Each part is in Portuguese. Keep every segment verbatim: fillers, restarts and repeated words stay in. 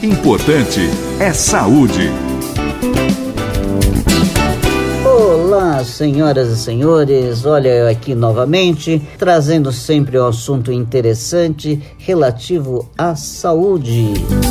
importante é saúde. Olá, senhoras e senhores, olha eu aqui novamente, trazendo sempre um assunto interessante relativo à saúde.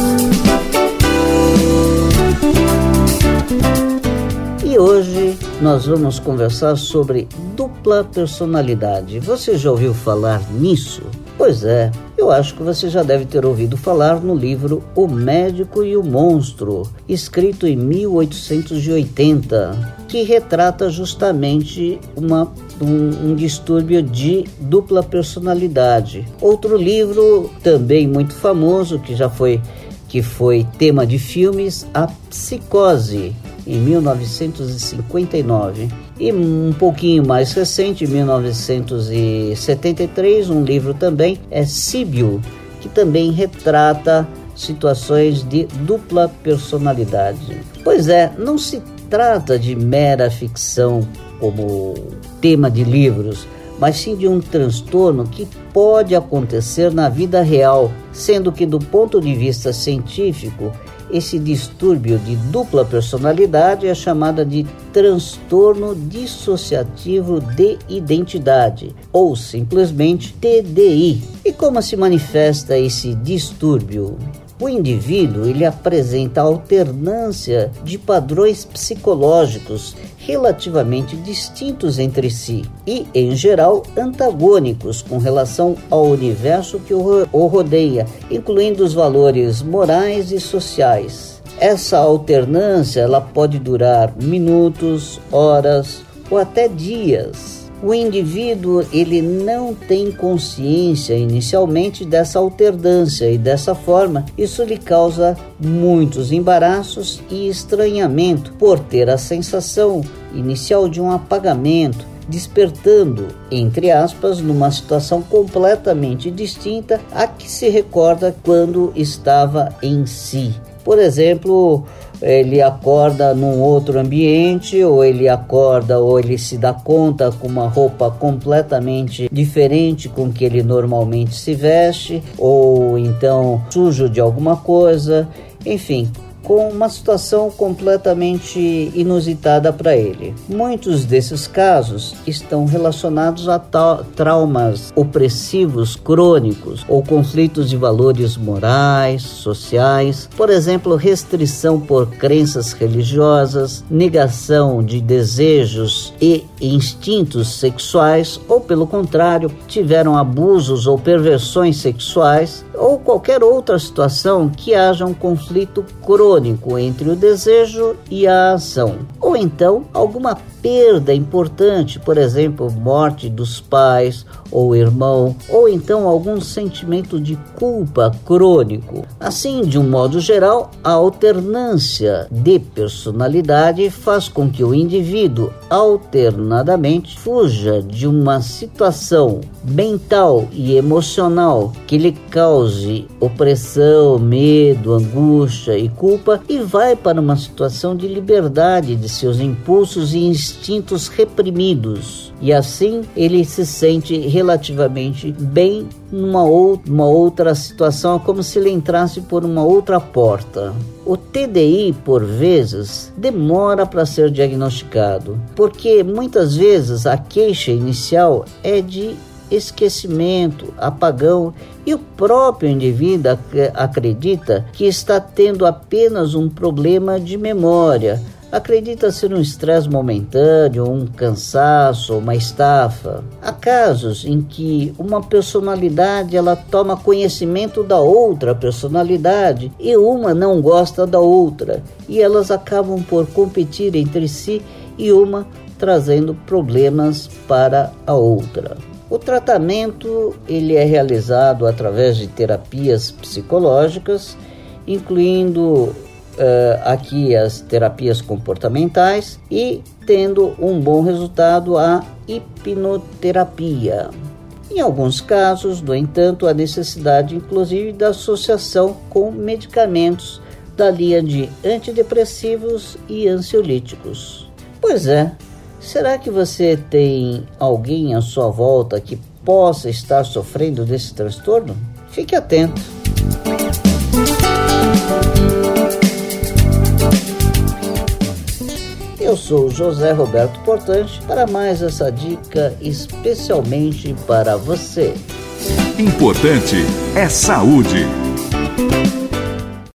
E hoje nós vamos conversar sobre dupla personalidade. Você já ouviu falar nisso? Pois é, eu acho que você já deve ter ouvido falar no livro O Médico e o Monstro, escrito em mil oitocentos e oitenta, que retrata justamente uma, um, um distúrbio de dupla personalidade. Outro livro também muito famoso, que já foi, que foi tema de filmes, A Psicose, em mil novecentos e cinquenta e nove. E um pouquinho mais recente, em mil novecentos e setenta e três, um livro também, é Síbio, que também retrata situações de dupla personalidade. Pois é, não se trata de mera ficção como tema de livros, mas sim de um transtorno que pode acontecer na vida real, sendo que do ponto de vista científico, esse distúrbio de dupla personalidade é chamada de transtorno dissociativo de identidade, ou simplesmente T D I. E como se manifesta esse distúrbio? O indivíduo ele apresenta alternância de padrões psicológicos relativamente distintos entre si e, em geral, antagônicos com relação ao universo que o rodeia, incluindo os valores morais e sociais. Essa alternância ela pode durar minutos, horas ou até dias. O indivíduo ele não tem consciência inicialmente dessa alternância e dessa forma isso lhe causa muitos embaraços e estranhamento por ter a sensação inicial de um apagamento, despertando, entre aspas, numa situação completamente distinta à que se recorda quando estava em si. Por exemplo, ele acorda num outro ambiente, ou ele acorda, ou ele se dá conta com uma roupa completamente diferente com que ele normalmente se veste, ou então sujo de alguma coisa, enfim, com uma situação completamente inusitada para ele. Muitos desses casos estão relacionados a ta- traumas opressivos crônicos ou conflitos de valores morais, sociais, por exemplo, restrição por crenças religiosas, negação de desejos e instintos sexuais, ou pelo contrário, tiveram abusos ou perversões sexuais, ou qualquer outra situação que haja um conflito crônico entre o desejo e a ação. Ou então, alguma perda importante, por exemplo, morte dos pais ou irmão, ou então algum sentimento de culpa crônico. Assim, de um modo geral, a alternância de personalidade faz com que o indivíduo alternadamente fuja de uma situação mental e emocional que lhe cause opressão, medo, angústia e culpa e vai para uma situação de liberdade de seus impulsos e instintos reprimidos. E assim ele se sente relativamente bem numa ou- uma outra situação, como se ele entrasse por uma outra porta. O T D I, por vezes, demora para ser diagnosticado, porque muitas vezes a queixa inicial é de esquecimento, apagão, e o próprio indivíduo ac- acredita que está tendo apenas um problema de memória. Acredita ser um estresse momentâneo, um cansaço, uma estafa. Há casos em que uma personalidade ela toma conhecimento da outra personalidade e uma não gosta da outra, e elas acabam por competir entre si e uma trazendo problemas para a outra. O tratamento ele é realizado através de terapias psicológicas, incluindo Uh, aqui as terapias comportamentais e tendo um bom resultado a hipnoterapia. Em alguns casos, no entanto, há necessidade inclusive da associação com medicamentos da linha de antidepressivos e ansiolíticos. Pois é, será que você tem alguém à sua volta que possa estar sofrendo desse transtorno? Fique atento. Eu sou José Roberto Portante para mais essa dica especialmente para você. Importante é saúde.